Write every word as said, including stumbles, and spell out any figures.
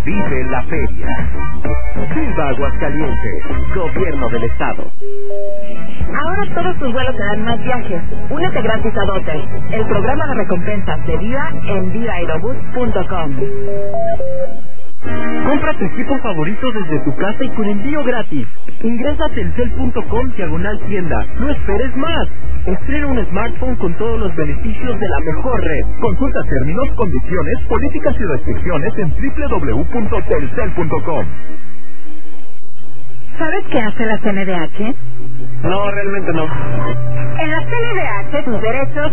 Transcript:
Vive la feria. Viva Aguascalientes, Gobierno del Estado. Ahora todos tus vuelos serán más viajes. Únete gratis a Dotel, el programa de recompensas de vida en viva aerobús punto com. Compra tu equipo favorito desde tu casa y con envío gratis. Ingresa a telcel punto com diagonal tienda. No esperes más. Estrena un smartphone con todos los beneficios de la mejor red. Consulta términos, condiciones, políticas y restricciones en doble u doble u doble u punto telcel punto com. ¿Sabes qué hace la C N D H? No, realmente no. En la C N D H tus derechos